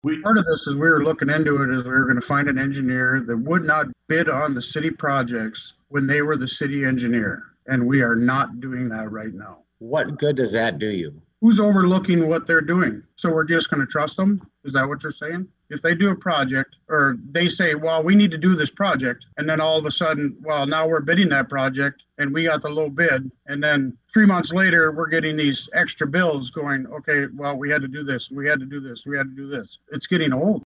We, Part of this is we were looking into it is we were going to find an engineer that would not bid on the city projects when they were the city engineer. And we are not doing that right now. What good does that do you? Who's overlooking what they're doing? So we're just going to trust them? Is that what you're saying? If they do a project or they say, well, we need to do this project, and then all of a sudden, well, now we're bidding that project and we got the low bid. And then 3 months later, we're getting these extra bills going, okay, well, we had to do this, we had to do this, we had to do this. It's getting old.